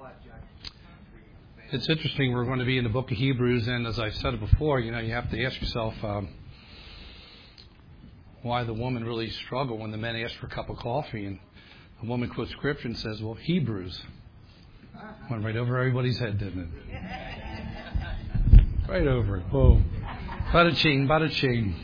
It's interesting. We're going to be in the book of Hebrews, and as I've said it before, you have to ask yourself why the woman really struggled when the men asked for a cup of coffee, and the woman quotes scripture and says, "Well, Hebrews." Went right over everybody's head, didn't it? Right over it. Whoa. Bada ching, bada ching.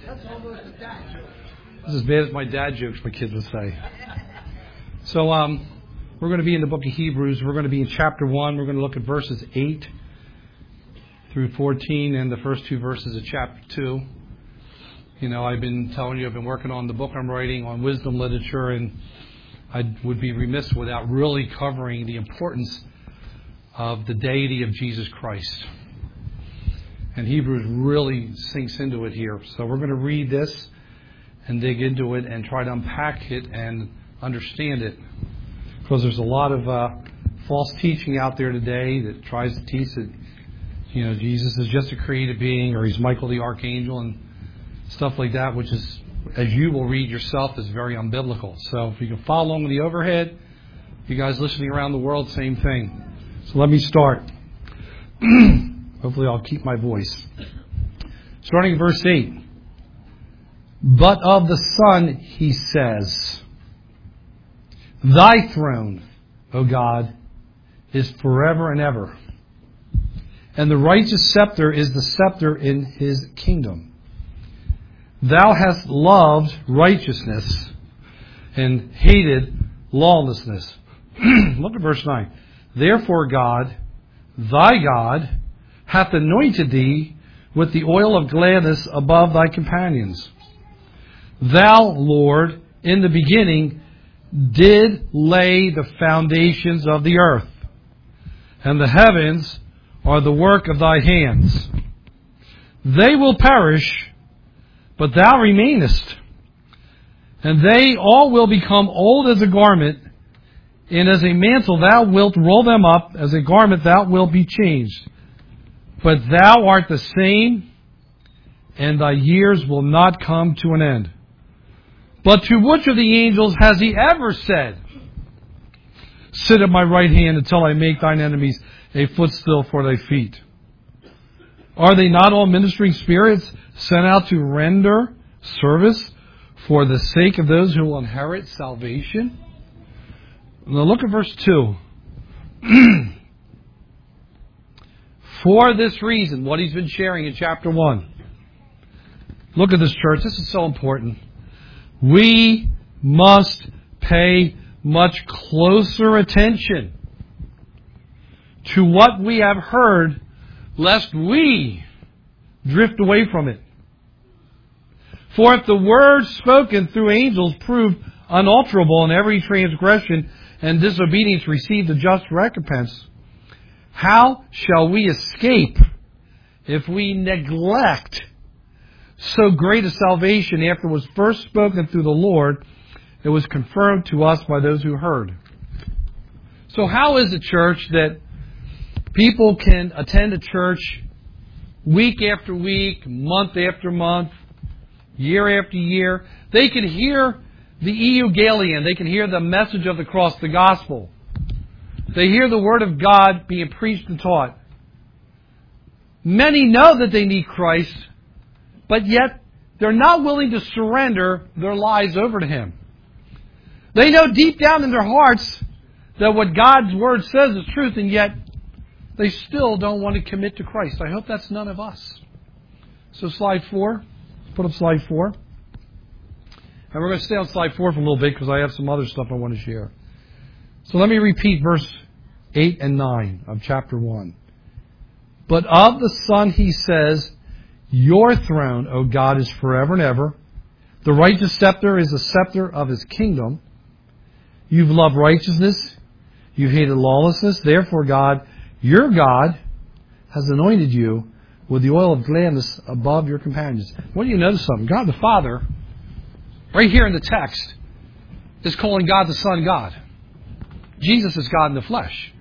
This is as bad as my dad jokes, my kids would say. So, we're going to be in the book of Hebrews. We're going to be in chapter 1. We're going to look at verses 8 through 14 and the first 2 verses of chapter 2. I've been telling you, I've been working on the book I'm writing on wisdom literature, and I would be remiss without really covering the importance of the deity of Jesus Christ. And Hebrews really sinks into it here. So we're going to read this and dig into it and try to unpack it and understand it. Because there's a lot of false teaching out there today that tries to teach that, Jesus is just a created being, or he's Michael the Archangel and stuff like that, which is, as you will read yourself, is very unbiblical. So if you can follow along with the overhead, you guys listening around the world, same thing. So let me start. Hopefully I'll keep my voice. Starting in verse 8. But of the Son he says, Thy throne, O God, is forever and ever. And the righteous scepter is the scepter in his kingdom. Thou hast loved righteousness and hated lawlessness. Look at verse 9. Therefore God, thy God, hath anointed thee with the oil of gladness above thy companions. Thou, Lord, in the beginning did lay the foundations of the earth, and the heavens are the work of thy hands. They will perish, but thou remainest, and they all will become old as a garment, and as a mantle thou wilt roll them up, as a garment thou wilt be changed. But thou art the same, and thy years will not come to an end. But to which of the angels has he ever said, Sit at my right hand until I make thine enemies a footstool for thy feet? Are they not all ministering spirits sent out to render service for the sake of those who will inherit salvation? Now look at verse 2. For this reason, what he's been sharing in chapter 1. Look at this, church. This is so important. We must pay much closer attention to what we have heard, lest we drift away from it. For if the word spoken through angels proved unalterable, and every transgression and disobedience received a just recompense, how shall we escape if we neglect so great a salvation after it was first spoken through the Lord? It was confirmed to us by those who heard. So how is it, church, that people can attend a church week after week, month after month, year after year? They can hear the Evangelion. They can hear the message of the cross, the gospel. They hear the Word of God being preached and taught. Many know that they need Christ, but yet they're not willing to surrender their lives over to Him. They know deep down in their hearts that what God's Word says is truth, and yet they still don't want to commit to Christ. I hope that's none of us. So slide 4. Put up slide 4. And we're going to stay on slide 4 for a little bit because I have some other stuff I want to share. So let me repeat verse 8 and 9 of chapter 1. But of the Son he says, Your throne, O God, is forever and ever. The righteous scepter is the scepter of his kingdom. You've loved righteousness. You hated lawlessness. Therefore, God, your God, has anointed you with the oil of gladness above your companions. What do you notice something? God the Father, right here in the text, is calling God the Son God. Jesus is God in the flesh.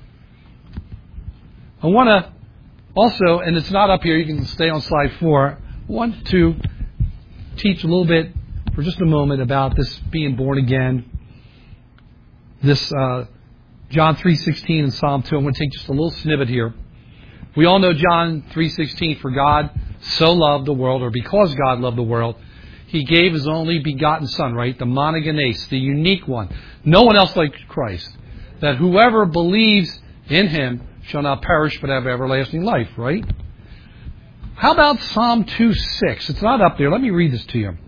I want to also, and it's not up here, you can stay on slide 4, I want to teach a little bit for just a moment about this being born again, this John 3:16 and Psalm 2. I'm going to take just a little snippet here. We all know John 3:16, for God so loved the world, or because God loved the world, He gave His only begotten Son, right? The monogenes, the unique one. No one else like Christ. That whoever believes in Him shall not perish but have everlasting life, right? How about Psalm 2:6? It's not up there. Let me read this to you.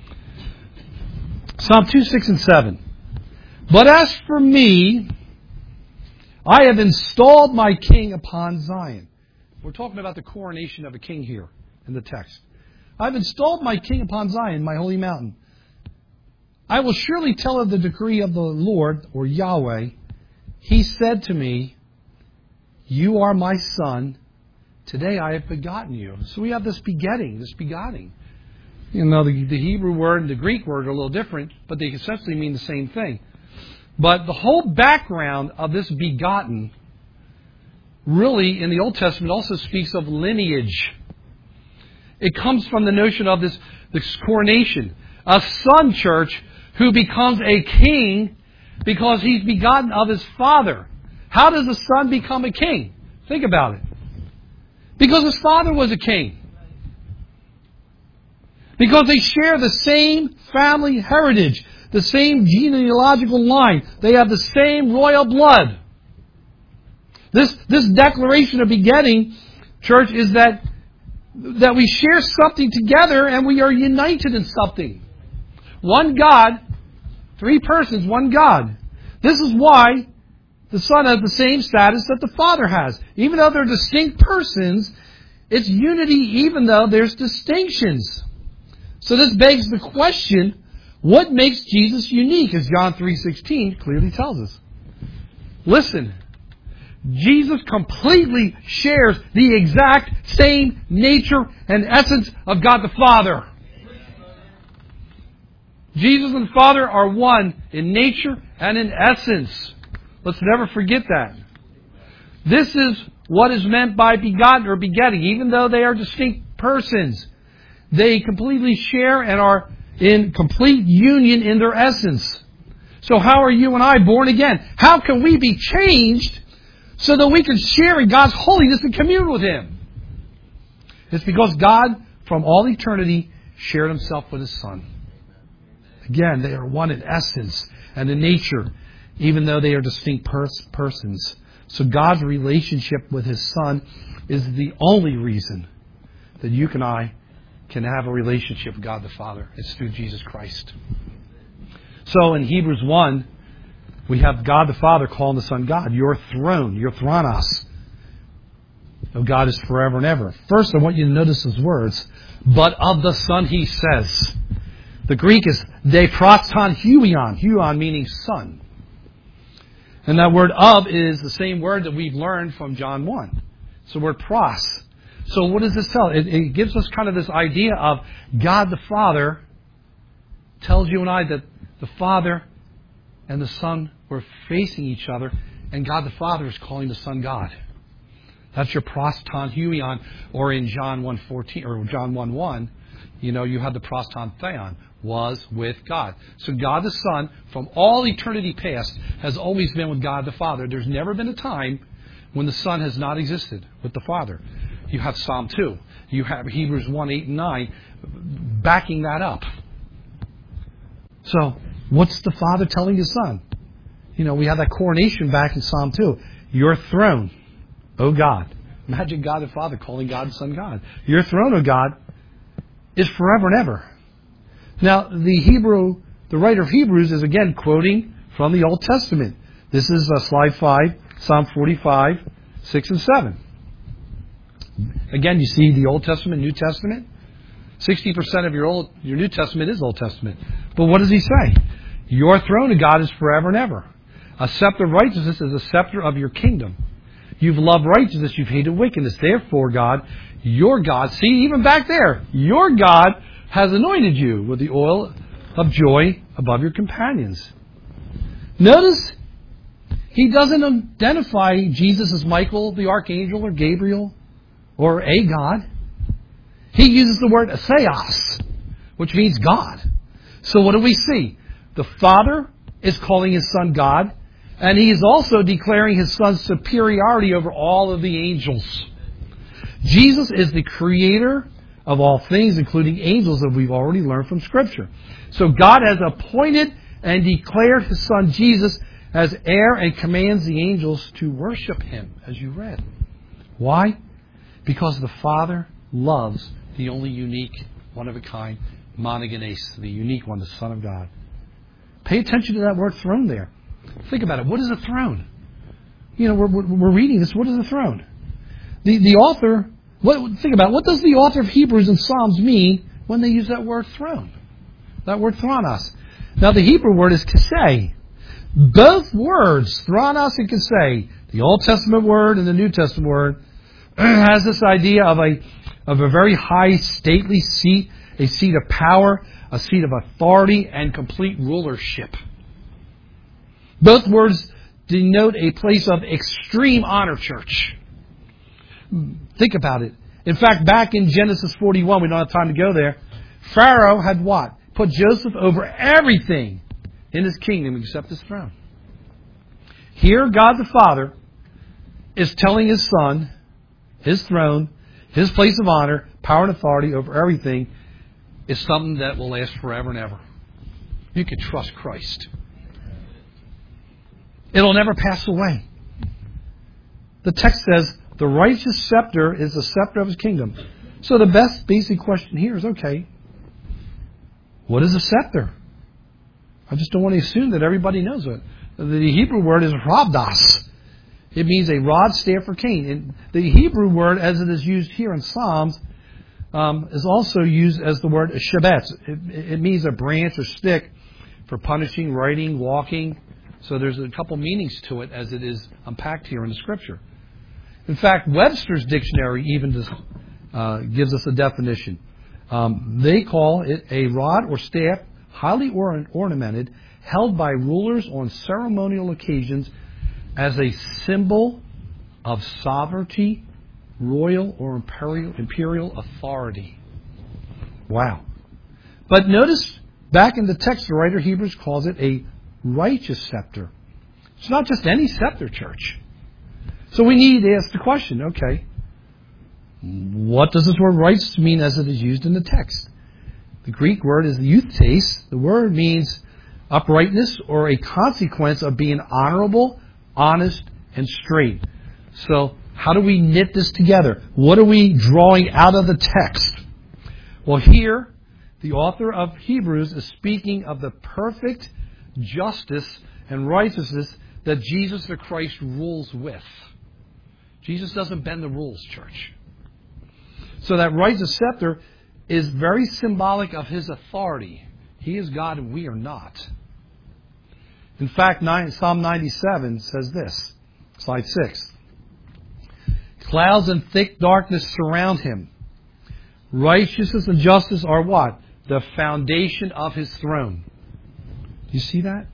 Psalm 2:6 and 7. But as for me, I have installed my king upon Zion. We're talking about the coronation of a king here in the text. I've installed my king upon Zion, my holy mountain. I will surely tell of the decree of the Lord, or Yahweh. He said to me, you are my son. Today I have begotten you. So we have this begetting, this begotten. You know, the Hebrew word and the Greek word are a little different, but they essentially mean the same thing. But the whole background of this begotten really in the Old Testament also speaks of lineage. It comes from the notion of this coronation. A son, church, who becomes a king because he's begotten of his father. How does a son become a king? Think about it. Because his father was a king. Because they share the same family heritage, the same genealogical line. They have the same royal blood. This declaration of begetting, church, is that we share something together and we are united in something. One God, three persons, one God. This is why the Son has the same status that the Father has. Even though they're distinct persons, it's unity even though there's distinctions. So this begs the question, what makes Jesus unique, as John 3:16 clearly tells us? Listen, Jesus completely shares the exact same nature and essence of God the Father. Jesus and the Father are one in nature and in essence. Let's never forget that. This is what is meant by begotten or begetting. Even though they are distinct persons, they completely share and are in complete union in their essence. So how are you and I born again? How can we be changed so that we can share in God's holiness and commune with Him? It's because God, from all eternity, shared Himself with His Son. Again, they are one in essence and in nature, even though they are distinct persons. So God's relationship with His Son is the only reason that you and I can have a relationship with God the Father. It's through Jesus Christ. So in Hebrews 1, we have God the Father calling the Son God. Your throne, your thronos of God is forever and ever. First, I want you to notice His words. But of the Son He says. The Greek is de proston huion. Huion meaning son. And that word of is the same word that we've learned from John 1. It's the word pros. So what does this tell? It gives us kind of this idea of God the Father tells you and I that the Father and the Son were facing each other, and God the Father is calling the Son God. That's your proston huion, or in John 1:14 or John 1:1, you have the proston theon, was with God. So God the Son, from all eternity past, has always been with God the Father. There's never been a time when the Son has not existed with the Father. You have Psalm 2. You have Hebrews 1:8 and 9 backing that up. So, what's the Father telling His Son? We have that coronation back in Psalm 2. Your throne, O God. Imagine God the Father calling God the Son God. Your throne, O God, is forever and ever. Now, the writer of Hebrews is again quoting from the Old Testament. This is slide 5, Psalm 45, 6 and 7. Again, you see the Old Testament, New Testament. 60% of your New Testament is Old Testament. But what does he say? Your throne of God is forever and ever. A scepter of righteousness is a scepter of your kingdom. You've loved righteousness, you've hated wickedness. Therefore, God, your God, see, even back there, your God has anointed you with the oil of joy above your companions. Notice, he doesn't identify Jesus as Michael, the archangel, or Gabriel, or a God. He uses the word Theos, which means God. So what do we see? The Father is calling His Son God. And he is also declaring his Son's superiority over all of the angels. Jesus is the creator of all things, including angels, that we've already learned from Scripture. So God has appointed and declared his Son Jesus as heir and commands the angels to worship him, as you read. Why? Because the Father loves the only unique, one-of-a-kind, monogenes, the unique one, the Son of God. Pay attention to that word throne there. Think about it. What is a throne? You know, we're reading this. What is a throne? The author, think about it. What does the author of Hebrews and Psalms mean when they use that word throne? That word thronos. Now, the Hebrew word is kaseh. Both words, thronos and kaseh, the Old Testament word and the New Testament word, has this idea of a very high, stately seat, a seat of power, a seat of authority, and complete rulership. Both words denote a place of extreme honor, church. Think about it. In fact, back in Genesis 41, we don't have time to go there, Pharaoh had what? Put Joseph over everything in his kingdom except his throne. Here, God the Father is telling his Son, his throne, his place of honor, power and authority over everything is something that will last forever and ever. You can trust Christ. It'll never pass away. The text says, the righteous scepter is the scepter of his kingdom. So the best basic question here is, okay, what is a scepter? I just don't want to assume that everybody knows it. The Hebrew word is rabdas. It means a rod, staff, or cane. And the Hebrew word, as it is used here in Psalms, is also used as the word shebetz. It means a branch or stick for punishing, writing, walking. So there's a couple meanings to it as it is unpacked here in the Scripture. In fact, Webster's dictionary even gives us a definition. They call it a rod or staff, highly ornamented, held by rulers on ceremonial occasions as a symbol of sovereignty, royal or imperial authority. Wow. But notice, back in the text, the writer of Hebrews calls it a righteous scepter. It's not just any scepter, church. So we need to ask the question, okay, what does this word righteous mean as it is used in the text? The Greek word is euthtes. The word means uprightness or a consequence of being honorable, honest, and straight. So how do we knit this together? What are we drawing out of the text? Well, here, the author of Hebrews is speaking of the perfect justice and righteousness that Jesus the Christ rules with. Jesus doesn't bend the rules, church. So that righteous scepter is very symbolic of his authority. He is God and we are not. In fact, Psalm 97 says this, slide 6. Clouds and thick darkness surround him. Righteousness and justice are what? The foundation of his throne. Do you see that?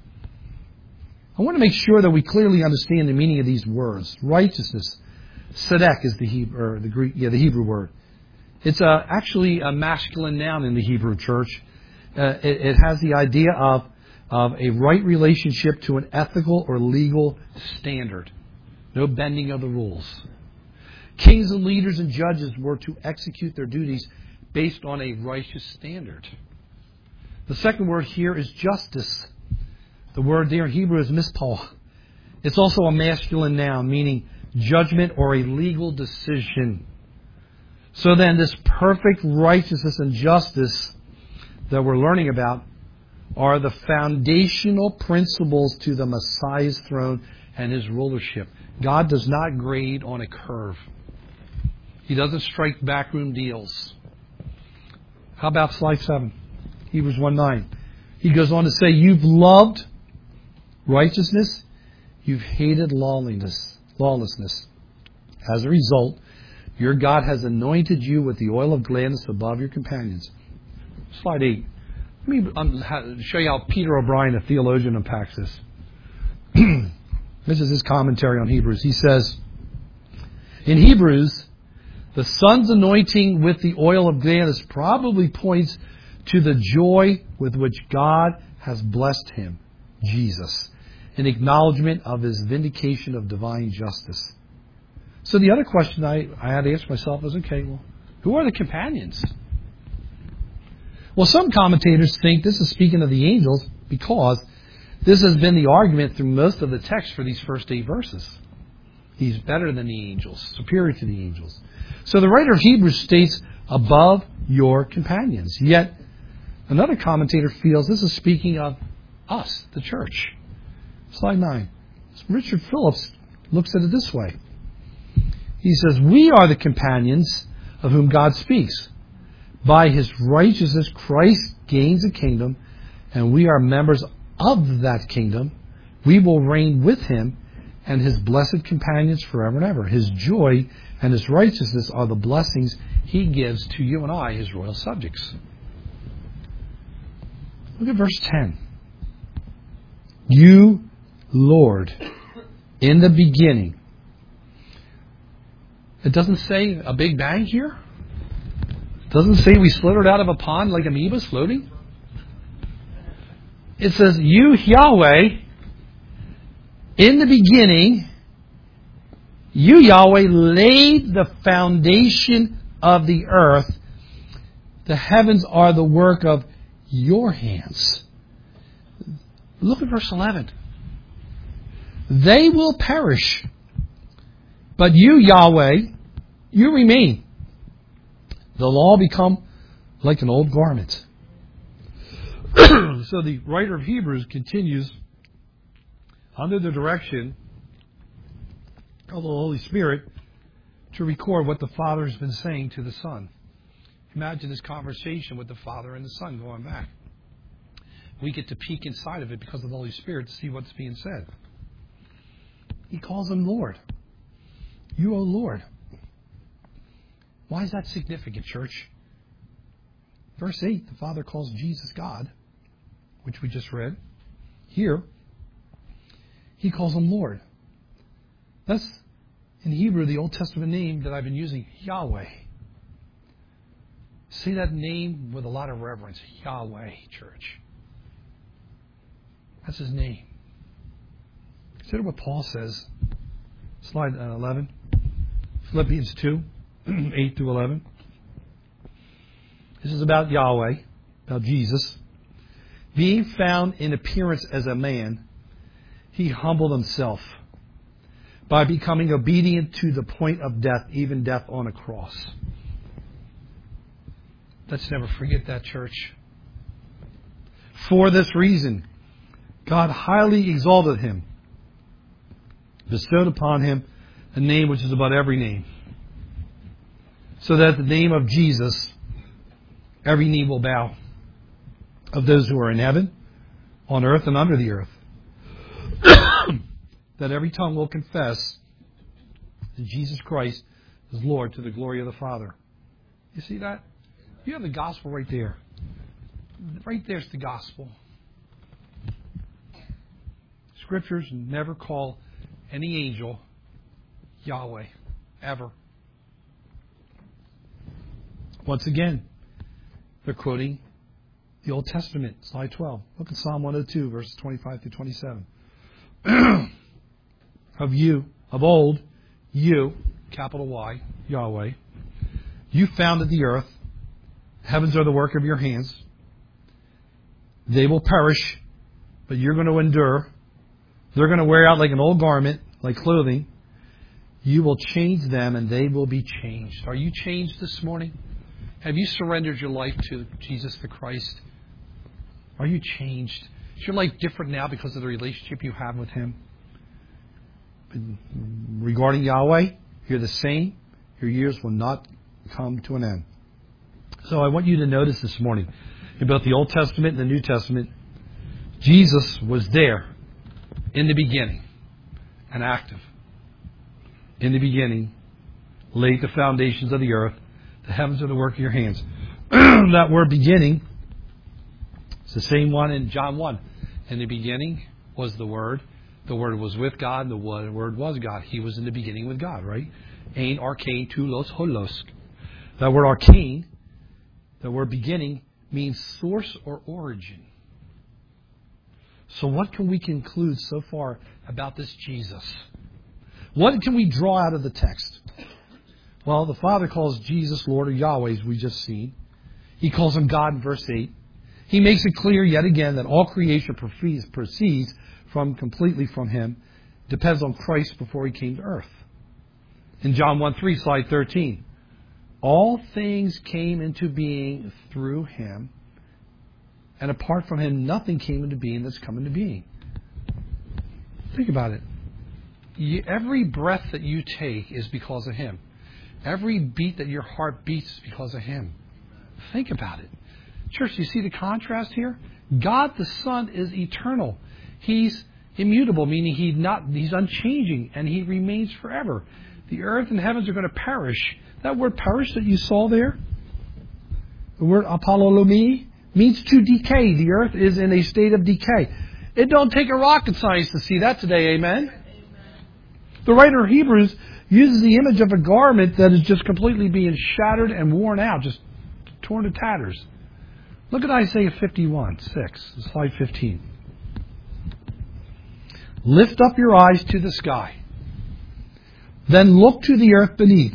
I want to make sure that we clearly understand the meaning of these words. Righteousness. Tzedek is the Hebrew word. It's actually a masculine noun in the Hebrew church. It has the idea of a right relationship to an ethical or legal standard. No bending of the rules. Kings and leaders and judges were to execute their duties based on a righteous standard. The second word here is justice. The word there in Hebrew is mispah. It's also a masculine noun, meaning judgment or a legal decision. So then this perfect righteousness and justice that we're learning about are the foundational principles to the Messiah's throne and his rulership. God does not grade on a curve. He doesn't strike backroom deals. How about slide 7? Hebrews 1:9. He goes on to say, you've loved righteousness, you've hated lawlessness. As a result, your God has anointed you with the oil of gladness above your companions. Slide 8. Let me show you how Peter O'Brien, a theologian, unpacks this. This is his commentary on Hebrews. He says, in Hebrews, the Son's anointing with the oil of gladness probably points to the joy with which God has blessed him, Jesus, in acknowledgement of his vindication of divine justice. So the other question I had to ask myself is, okay, well, who are the companions? Well, some commentators think this is speaking of the angels because this has been the argument through most of the text for these first 8 verses. He's better than the angels, superior to the angels. So the writer of Hebrews states, above your companions. Yet, another commentator feels this is speaking of us, the church. Slide 9. Richard Phillips looks at it this way. He says, we are the companions of whom God speaks. By his righteousness, Christ gains a kingdom, and we are members of that kingdom. We will reign with him and his blessed companions forever and ever. His joy and his righteousness are the blessings he gives to you and I, his royal subjects. Look at verse 10. You, Lord, in the beginning. It doesn't say a big bang here. It doesn't say we slithered out of a pond like amoebas floating. It says, you, Yahweh, in the beginning, you, Yahweh, laid the foundation of the earth. The heavens are the work of your hands. Look at verse 11. They will perish, but you, Yahweh, you remain. They'll all become like an old garment. So the writer of Hebrews continues under the direction of the Holy Spirit to record what the Father has been saying to the Son. Imagine this conversation with the Father and the Son going back. We get to peek inside of it because of the Holy Spirit to see what's being said. He calls him Lord. You, O Lord. Why is that significant, church? Verse 8, the Father calls Jesus God, which we just read. Here, he calls him Lord. That's, in Hebrew, the Old Testament name that I've been using, Yahweh. Say that name with a lot of reverence. Yahweh, church. That's his name. Consider what Paul says. Slide 11. Philippians 2, 8 through 11. This is about Yahweh, about Jesus. Being found in appearance as a man, he humbled himself by becoming obedient to the point of death, even death on a cross. Let's never forget that, church. For this reason, God highly exalted him, bestowed upon him a name which is above every name, so that at the name of Jesus, every knee will bow, of those who are in heaven, on earth, and under the earth. That every tongue will confess that Jesus Christ is Lord, to the glory of the Father. You see that? You have the gospel right there. Right there's the gospel. Scriptures never call any angel Yahweh, ever. Once again, they're quoting the Old Testament, slide 12. Look at Psalm 102, verses 25 through 27. Of old, you, capital Y, Yahweh, you founded the earth. Heavens are the work of your hands. They will perish, but you're going to endure. They're going to wear out like an old garment, like clothing. You will change them, and they will be changed. Are you changed this morning? Have you surrendered your life to Jesus the Christ? Are you changed? Is your life different now because of the relationship you have with him? Regarding Yahweh, you're the same. Your years will not come to an end. So I want you to notice this morning, in both the Old Testament and the New Testament, Jesus was there in the beginning and active. In the beginning, laid the foundations of the earth. The heavens are the work of your hands. That word beginning, it's the same one in John 1. In the beginning was the Word. The Word was with God. The Word was God. He was in the beginning with God, right? Ein, archein, tulos, holos. That word archein, the word beginning, means source or origin. So what can we conclude so far about this Jesus? What can we draw out of the text? Well, the Father calls Jesus Lord, or Yahweh, as we just seen. He calls him God in verse 8. He makes it clear yet again that all creation proceeds completely from him, depends on Christ before he came to earth. In John 1:3, slide 13, all things came into being through him, and apart from him, nothing came into being that's come into being. Think about it. Every breath that you take is because of him. Every beat that your heart beats is because of him. Think about it. Church, you see the contrast here? God the Son is eternal. He's immutable, meaning he's unchanging, and he remains forever. The earth and heavens are going to perish. That word perish that you saw there, the word apololomai, means to decay. The earth is in a state of decay. It don't take a rocket science to see that today, amen? The writer of Hebrews uses the image of a garment that is just completely being shattered and worn out, just torn to tatters. Look at Isaiah 51:6, slide 15. Lift up your eyes to the sky, then look to the earth beneath.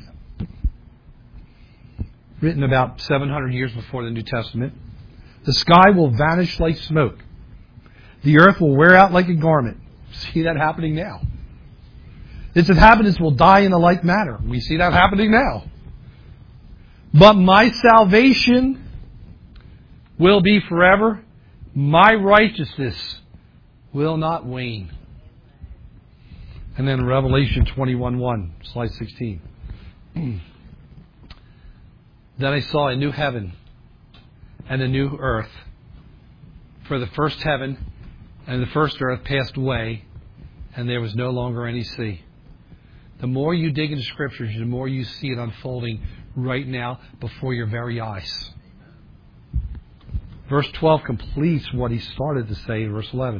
Written about 700 years before the New Testament. The sky will vanish like smoke. The earth will wear out like a garment. See that happening now. Its inhabitants will die in a like manner. We see that happening now. But my salvation will be forever. My righteousness will not wane. And then Revelation 21:1, slide 16. Then I saw a new heaven and a new earth. For the first heaven and the first earth passed away, and there was no longer any sea. The more you dig into Scriptures, the more you see it unfolding right now before your very eyes. Verse 12 completes what he started to say in verse 11.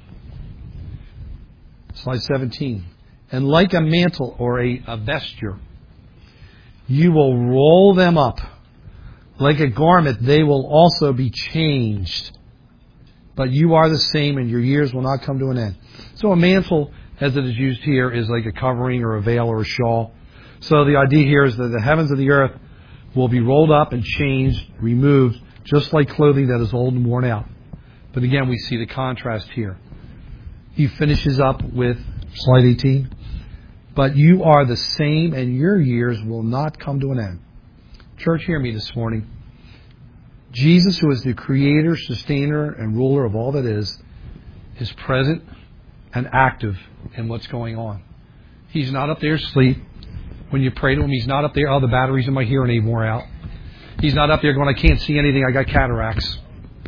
Slide 17. And like a mantle or a vesture, you will roll them up. Like a garment, they will also be changed. But you are the same, and your years will not come to an end. So a mantle, as it is used here, is like a covering or a veil or a shawl. So the idea here is that the heavens and the earth will be rolled up and changed, removed, just like clothing that is old and worn out. But again, we see the contrast here. He finishes up with slide 18. But you are the same, and your years will not come to an end. Church, hear me this morning. Jesus, who is the creator, sustainer, and ruler of all that is present and active in what's going on. He's not up there asleep. When you pray to him, he's not up there, oh, the batteries in my hearing aid wore out. He's not up there going, I can't see anything, I got cataracts.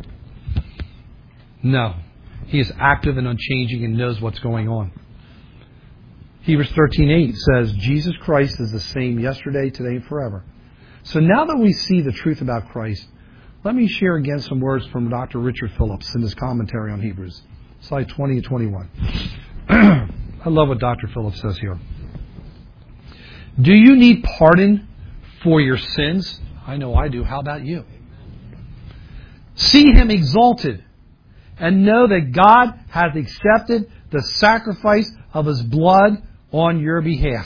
No. He is active and unchanging and knows what's going on. Hebrews 13:8 says, Jesus Christ is the same yesterday, today, and forever. So now that we see the truth about Christ, let me share again some words from Dr. Richard Phillips in his commentary on Hebrews. Slide 20 and 21. I love what Dr. Phillips says here. Do you need pardon for your sins? I know I do. How about you? See him exalted and know that God hath accepted the sacrifice of his blood on your behalf.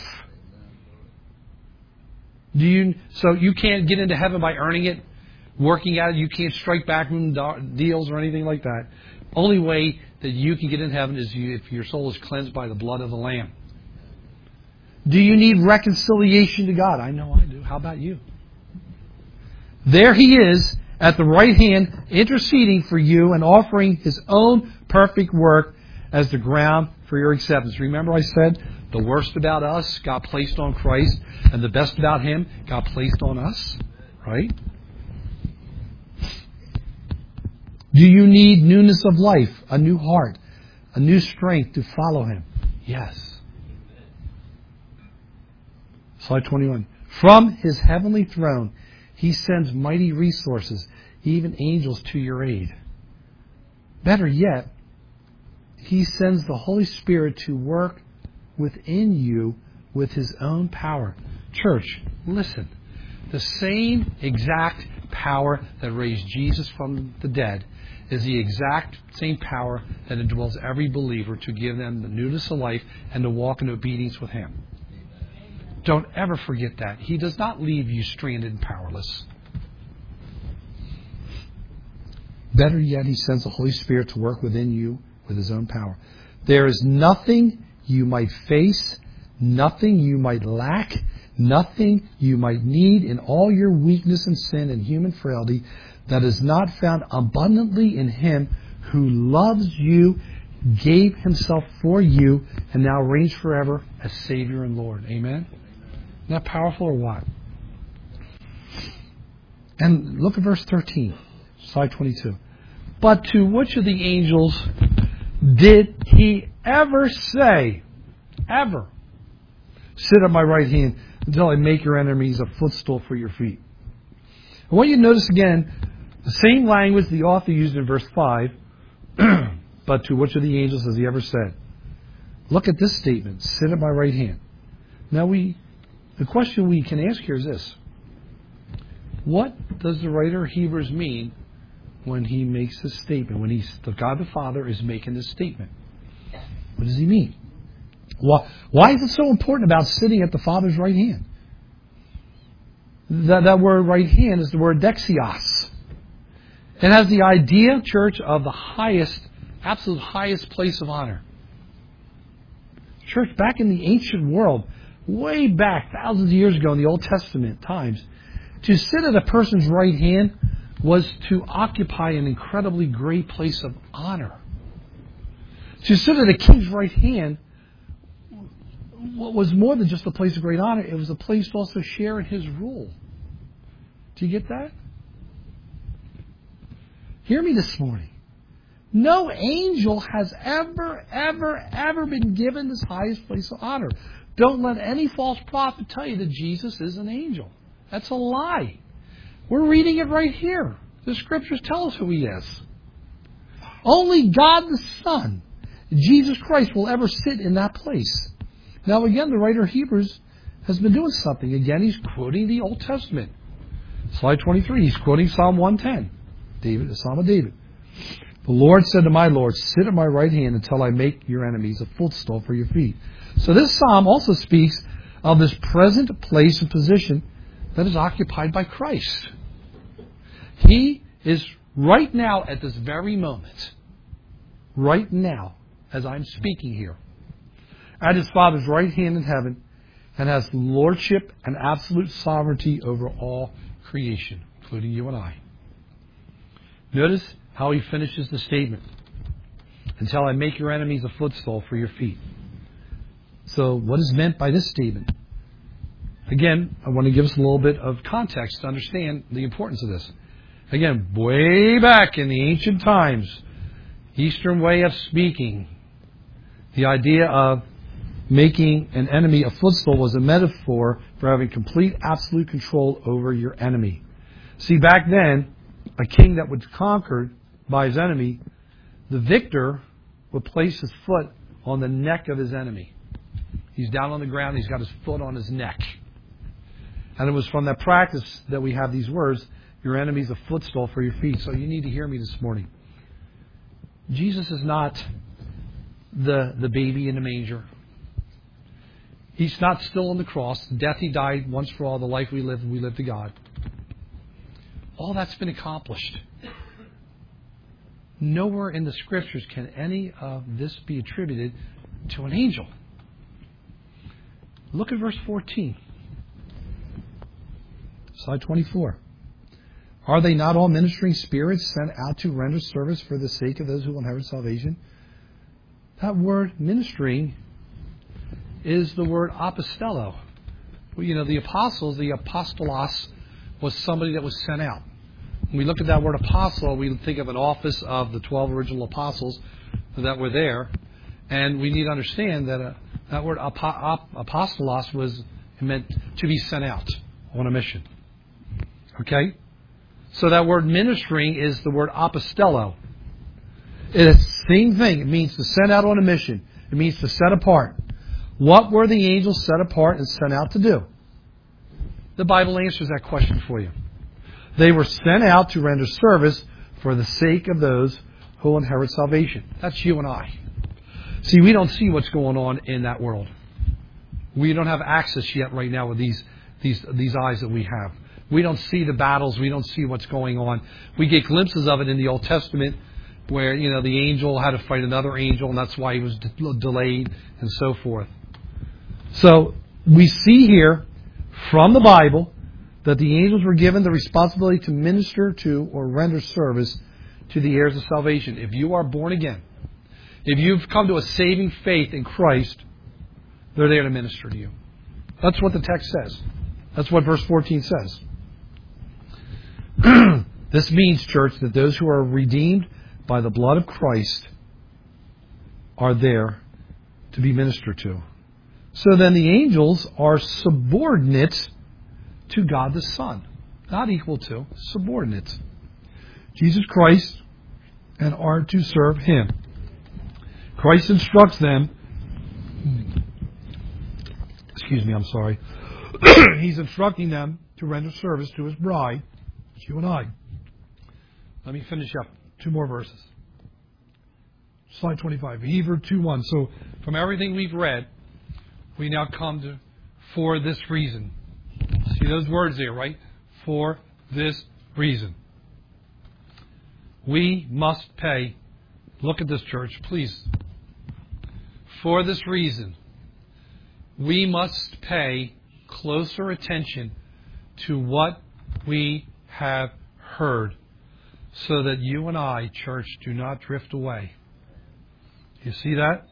So you can't get into heaven by earning it, working at it. You can't strike backroom deals or anything like that. Only way that you can get in heaven is if your soul is cleansed by the blood of the Lamb. Do you need reconciliation to God? I know I do. How about you? There he is at the right hand, interceding for you and offering his own perfect work as the ground for your acceptance. Remember I said the worst about us got placed on Christ, and the best about him got placed on us, right? Do you need newness of life, a new heart, a new strength to follow him? Yes. Slide 21. From his heavenly throne, he sends mighty resources, even angels to your aid. Better yet, he sends the Holy Spirit to work within you with his own power. Church, listen. The same exact power that raised Jesus from the dead is the exact same power that indwells every believer to give them the newness of life and to walk in obedience with Him. Don't ever forget that. He does not leave you stranded and powerless. Better yet, He sends the Holy Spirit to work within you with His own power. There is nothing you might face, nothing you might lack, nothing you might need in all your weakness and sin and human frailty that is not found abundantly in Him who loves you, gave Himself for you, and now reigns forever as Savior and Lord. Amen? Isn't that powerful or what? And look at verse 13, slide 22. But to which of the angels did He ever say, ever, sit at my right hand until I make your enemies a footstool for your feet? I want you to notice again the same language the author used in verse 5. But to which of the angels has He ever said? Look at this statement, sit at my right hand. Now the question we can ask here is this. What does the writer of Hebrews mean when he makes this statement? When the God the Father is making this statement? What does He mean? Why is it so important about sitting at the Father's right hand? That word right hand is the word dexios. It has the idea, church, of the highest, absolute highest place of honor. Church, back in the ancient world, way back, thousands of years ago in the Old Testament times, to sit at a person's right hand was to occupy an incredibly great place of honor. To sit at a king's right hand was more than just a place of great honor. It was a place to also share in his rule. Do you get that? Hear me this morning. No angel has ever been given this highest place of honor. Don't let any false prophet tell you that Jesus is an angel. That's a lie. We're reading it right here. The Scriptures tell us who He is. Only God the Son, Jesus Christ, will ever sit in that place. Now again, the writer of Hebrews has been doing something. Again, he's quoting the Old Testament. Slide 23, he's quoting Psalm 110. David, the Psalm of David. The Lord said to my Lord, sit at my right hand until I make your enemies a footstool for your feet. So this psalm also speaks of this present place and position that is occupied by Christ. He is right now at this very moment, right now, as I'm speaking here, at His Father's right hand in heaven, and has lordship and absolute sovereignty over all creation, including you and I. Notice how he finishes the statement. Until I make your enemies a footstool for your feet. So what is meant by this statement? Again, I want to give us a little bit of context to understand the importance of this. Again, way back in the ancient times, Eastern way of speaking, the idea of making an enemy a footstool was a metaphor for having complete, absolute control over your enemy. See, back then, a king that was conquered by his enemy, the victor would place his foot on the neck of his enemy. He's down on the ground, he's got his foot on his neck. And it was from that practice that we have these words, your enemy's a footstool for your feet. So you need to hear me this morning. Jesus is not the baby in the manger. He's not still on the cross. The death He died once for all, the life we live to God. All that's been accomplished. Nowhere in the Scriptures can any of this be attributed to an angel. Look at verse 14. Slide 24. Are they not all ministering spirits sent out to render service for the sake of those who will inherit salvation? That word ministering is the word apostello. Well, you know, the apostles, the apostolos, was somebody that was sent out. When we look at that word apostle, we think of an office of the 12 original apostles that were there. And we need to understand that that word apostolos was meant to be sent out on a mission. Okay? So that word ministering is the word apostello. It's the same thing. It means to send out on a mission. It means to set apart. What were the angels set apart and sent out to do? The Bible answers that question for you. They were sent out to render service for the sake of those who will inherit salvation. That's you and I. See, we don't see what's going on in that world. We don't have access yet right now with these eyes that we have. We don't see the battles. We don't see what's going on. We get glimpses of it in the Old Testament where, the angel had to fight another angel, and that's why he was delayed and so forth. So we see here from the Bible that the angels were given the responsibility to minister to or render service to the heirs of salvation. If you are born again, if you've come to a saving faith in Christ, they're there to minister to you. That's what the text says. That's what verse 14 says. This means, church, that those who are redeemed by the blood of Christ are there to be ministered to. So then the angels are subordinate to God the Son. Not equal to, subordinate. Jesus Christ, and are to serve Him. Christ instructs them. Excuse me, I'm sorry. He's instructing them to render service to His bride, you and I. Let me finish up. 2 more verses. Slide 25. Hebrews 2:1. So from everything we've read, we now come to for this reason. See those words there, right? For this reason. We must pay. Look at this, church, please. For this reason, we must pay closer attention to what we have heard, so that you and I, church, do not drift away. You see that?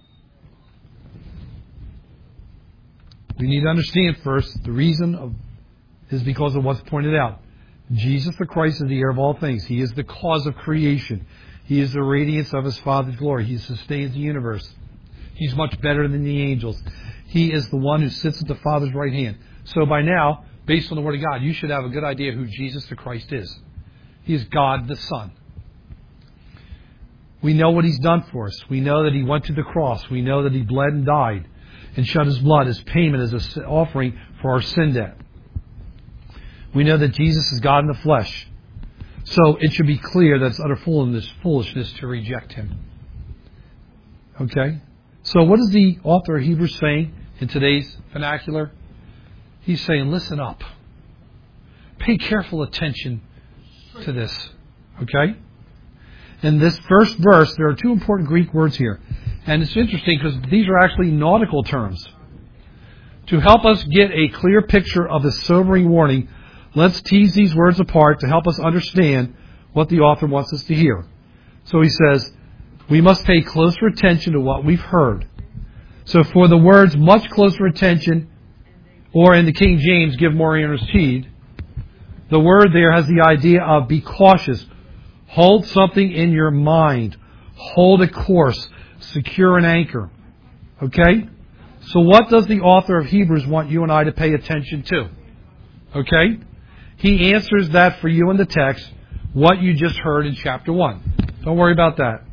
We need to understand first the reason is because of what's pointed out. Jesus the Christ is the heir of all things. He is the cause of creation. He is the radiance of His Father's glory. He sustains the universe. He's much better than the angels. He is the one who sits at the Father's right hand. So by now, based on the Word of God, you should have a good idea who Jesus the Christ is. He is God the Son. We know what He's done for us. We know that He went to the cross. We know that He bled and died and shed His blood as payment, as an offering for our sin debt. We know that Jesus is God in the flesh. So it should be clear that it's utter foolishness to reject Him. Okay? So what is the author of Hebrews saying in today's vernacular? He's saying, listen up. Pay careful attention to this. Okay? In this first verse, there are 2 important Greek words here. And it's interesting because these are actually nautical terms. To help us get a clear picture of this sobering warning, let's tease these words apart to help us understand what the author wants us to hear. So he says, we must pay closer attention to what we've heard. So for the words much closer attention, or in the King James, give more earnest heed, the word there has the idea of be cautious. Hold something in your mind. Hold a course. Secure an anchor. Okay? So what does the author of Hebrews want you and I to pay attention to? Okay? He answers that for you in the text, what you just heard in chapter 1. Don't worry about that.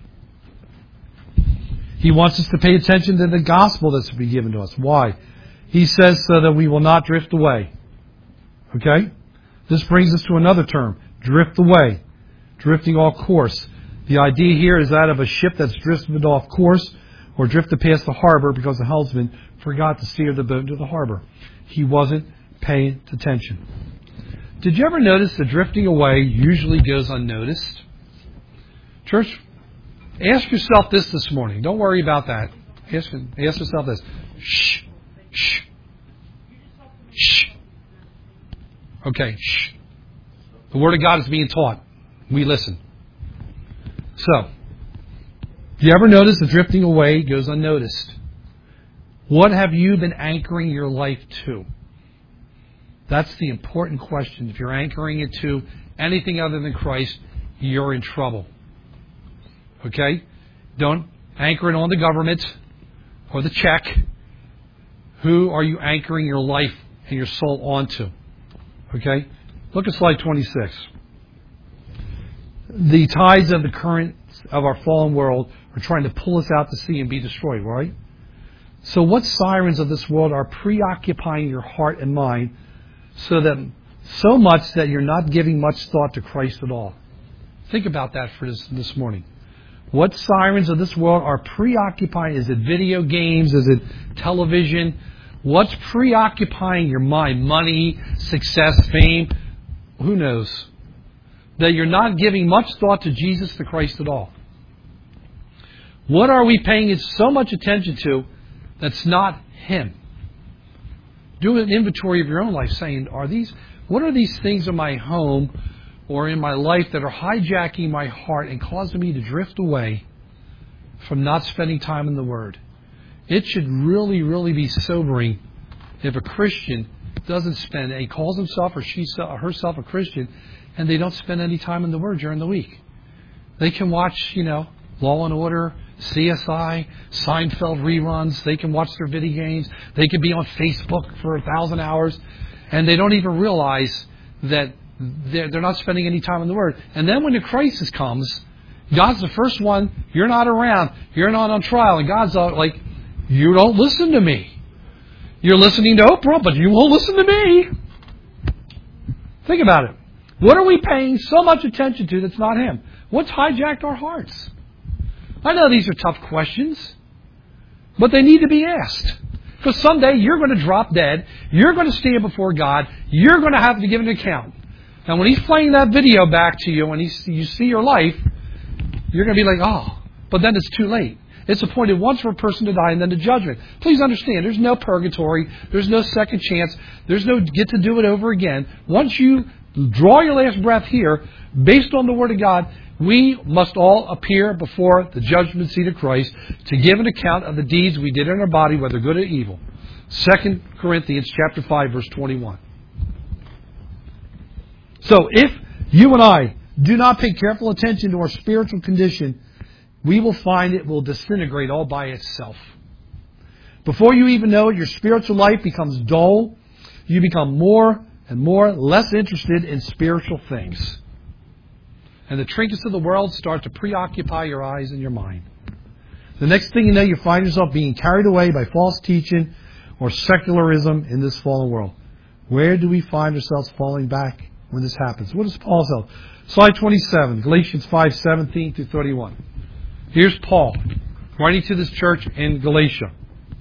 He wants us to pay attention to the gospel that's to be given to us. Why? He says so that we will not drift away. Okay? This brings us to another term, drift away. Drifting off course. The idea here is that of a ship that's drifted off course or drifted past the harbor because the helmsman forgot to steer the boat into the harbor. He wasn't paying attention. Did you ever notice that drifting away usually goes unnoticed? Church, ask yourself this morning. Don't worry about that. Ask yourself this. Shh. Shh. Shh. Okay, shh. The Word of God is being taught. We listen. So, do you ever notice that drifting away goes unnoticed? What have you been anchoring your life to? That's the important question. If you're anchoring it to anything other than Christ, you're in trouble. Okay? Don't anchor it on the government or the check. Who are you anchoring your life and your soul onto? Okay? Look at slide 26. The tides of the current of our fallen world are trying to pull us out to sea and be destroyed, right? So what sirens of this world are preoccupying your heart and mind so that So much that you're not giving much thought to Christ at all. Think about that for this morning. What sirens of this world are preoccupying? Is it video games? Is it television? What's preoccupying your mind? Money, success, fame? Who knows? That you're not giving much thought to Jesus the Christ at all. What are we paying so much attention to that's not Him? Do an inventory of your own life, saying, what are these things in my home or in my life that are hijacking my heart and causing me to drift away from not spending time in the Word? It should really, really be sobering if a Christian doesn't spend, and he calls himself or herself a Christian, and they don't spend any time in the Word during the week. They can watch, Law and Order, CSI, Seinfeld reruns. They can watch their video games. They can be on Facebook for 1,000 hours, and they don't even realize that they're not spending any time in the Word. And then when the crisis comes, God's the first one. You're not around. You're not on trial, and God's like, you don't listen to me. You're listening to Oprah, but you won't listen to me. Think about it. What are we paying so much attention to that's not Him? What's hijacked our hearts? I know these are tough questions, but they need to be asked. Because someday you're going to drop dead. You're going to stand before God. You're going to have to give an account. And when He's playing that video back to you and you see your life, you're going to be like, oh, but then it's too late. It's appointed once for a person to die and then to judgment. Please understand, there's no purgatory. There's no second chance. There's no get to do it over again. Once you draw your last breath here, based on the Word of God, we must all appear before the judgment seat of Christ to give an account of the deeds we did in our body, whether good or evil. 2 Corinthians chapter 5, verse 21. So if you and I do not pay careful attention to our spiritual condition, we will find it will disintegrate all by itself. Before you even know it, your spiritual life becomes dull. You become more and more less interested in spiritual things. And the trinkets of the world start to preoccupy your eyes and your mind. The next thing you know, you find yourself being carried away by false teaching or secularism in this fallen world. Where do we find ourselves falling back when this happens? What does Paul say? Slide 27, Galatians 5:17 through 31. Here's Paul writing to this church in Galatia.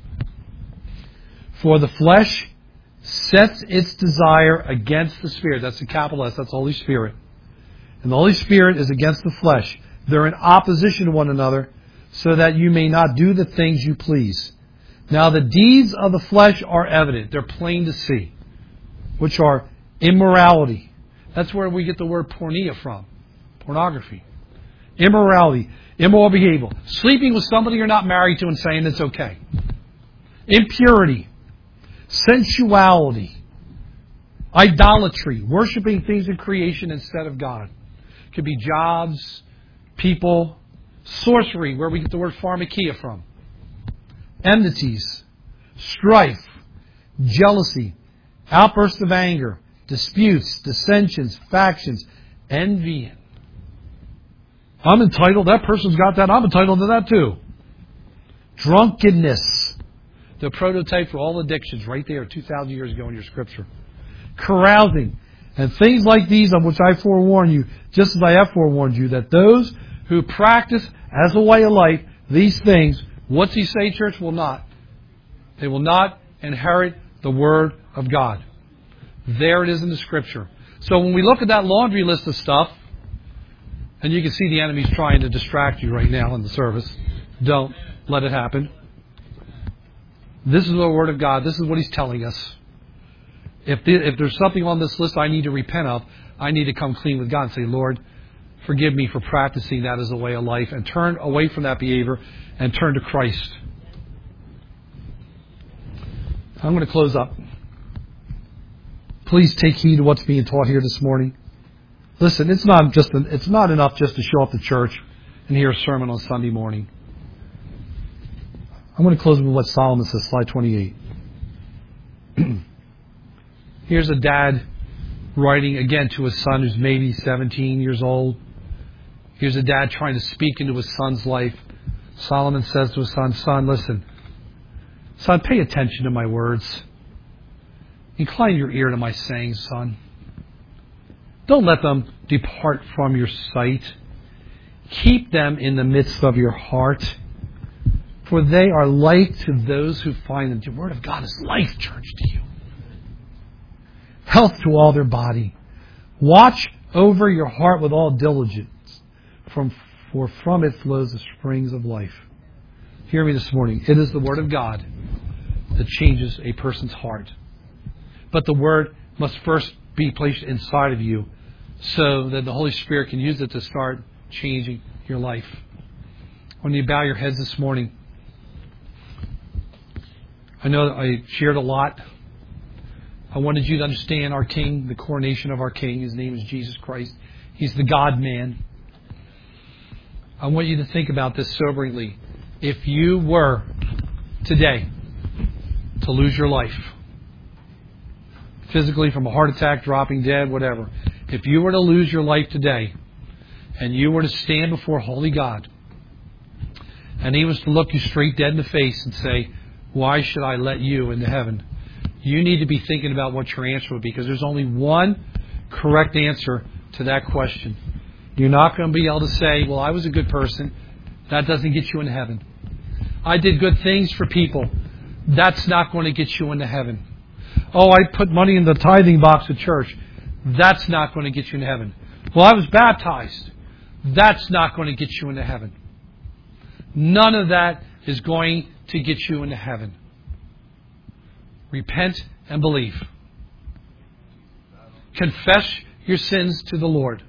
For the flesh sets its desire against the Spirit. That's the capital S, that's the Holy Spirit. And the Holy Spirit is against the flesh. They're in opposition to one another, so that you may not do the things you please. Now the deeds of the flesh are evident. They're plain to see, which are immorality. That's where we get the word pornea from. Pornography. Immorality. Immoral behavior. Sleeping with somebody you're not married to and saying it's okay. Impurity. Sensuality. Idolatry. Worshipping things in creation instead of God. It could be jobs, people. Sorcery, where we get the word pharmakia from. Enmities. Strife. Jealousy. Outbursts of anger. Disputes. Dissensions. Factions. Envying. I'm entitled. That person's got that. I'm entitled to that too. Drunkenness. The prototype for all addictions right there 2,000 years ago in your scripture. Carousing. And things like these on which I forewarn you, just as I have forewarned you, that those who practice as a way of life these things, what's he say, church? Will not. They will not inherit the Word of God. There it is in the scripture. So when we look at that laundry list of stuff, and you can see the enemy's trying to distract you right now in the service. Don't let it happen. This is the Word of God. This is what He's telling us. If there's something on this list I need to repent of, I need to come clean with God and say, Lord, forgive me for practicing that as a way of life, and turn away from that behavior and turn to Christ. I'm going to close up. Please take heed to what's being taught here this morning. Listen, it's not enough just to show up to church and hear a sermon on Sunday morning. I'm going to close with what Solomon says, slide 28. Here's a dad writing again to his son who's maybe 17 years old. Here's a dad trying to speak into his son's life. Solomon says to his son, son, listen. Son, pay attention to my words. Incline your ear to my sayings, son. Don't let them depart from your sight. Keep them in the midst of your heart, for they are light to those who find them. The Word of God is life, church, to you. Health to all their body. Watch over your heart with all diligence, for from it flows the springs of life. Hear me this morning. It is the Word of God that changes a person's heart. But the Word must first be placed inside of you so that the Holy Spirit can use it to start changing your life. When you bow your heads this morning, I know that I shared a lot. I wanted you to understand our King, the coronation of our King. His name is Jesus Christ. He's the God-man. I want you to think about this soberingly. If you were today to lose your life, physically from a heart attack, dropping dead, whatever. If you were to lose your life today, and you were to stand before holy God, and He was to look you straight dead in the face and say, why should I let you into heaven? You need to be thinking about what your answer would be, because there's only one correct answer to that question. You're not going to be able to say, well, I was a good person. That doesn't get you into heaven. I did good things for people. That's not going to get you into heaven. Oh, I put money in the tithing box at church. That's not going to get you into heaven. Well, I was baptized. That's not going to get you into heaven. None of that is going to get you into heaven. Repent and believe. Confess your sins to the Lord.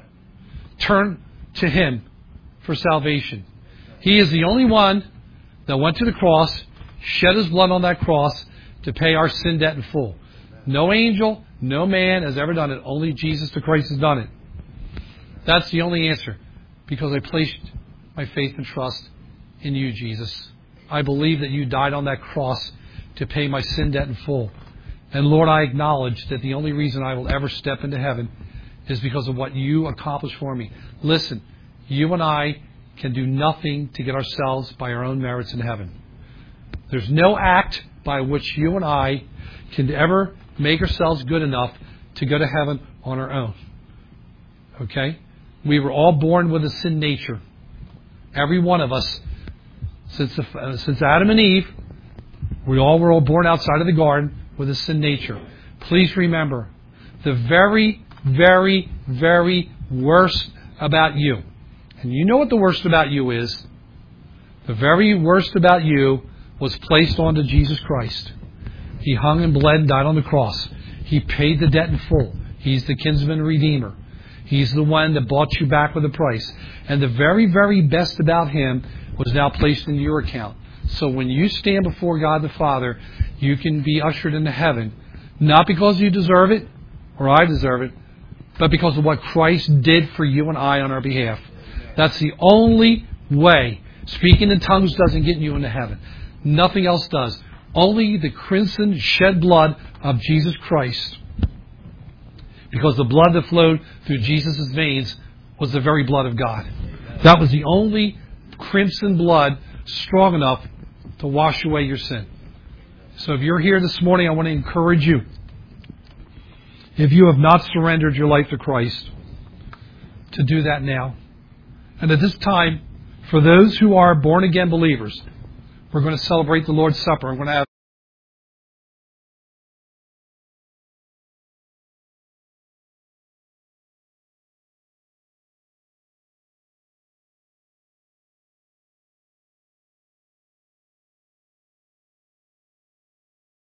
Turn to Him for salvation. He is the only one that went to the cross, shed His blood on that cross to pay our sin debt in full. No angel, no man has ever done it. Only Jesus the Christ has done it. That's the only answer. Because I placed my faith and trust in you, Jesus. I believe that you died on that cross to pay my sin debt in full. And Lord, I acknowledge that the only reason I will ever step into heaven is because of what you accomplished for me. Listen, you and I can do nothing to get ourselves by our own merits in heaven. There's no act by which you and I can ever make ourselves good enough to go to heaven on our own. Okay? We were all born with a sin nature. Every one of us, since Adam and Eve, we all were all born outside of the garden with a sin nature. Please remember, the very, very, very worst about you, and you know what the worst about you is, the very worst about you was placed onto Jesus Christ. He hung and bled and died on the cross. He paid the debt in full. He's the kinsman redeemer. He's the one that bought you back with a price. And the very, very best about Him was now placed in your account. So when you stand before God the Father, you can be ushered into heaven, not because you deserve it, or I deserve it, but because of what Christ did for you and I on our behalf. That's the only way. Speaking in tongues doesn't get you into heaven. Nothing else does. Only the crimson shed blood of Jesus Christ. Because the blood that flowed through Jesus' veins was the very blood of God. That was the only crimson blood strong enough to wash away your sin. So if you're here this morning, I want to encourage you. If you have not surrendered your life to Christ, to do that now. And at this time, for those who are born-again believers, we're going to celebrate the Lord's Supper. I'm going to have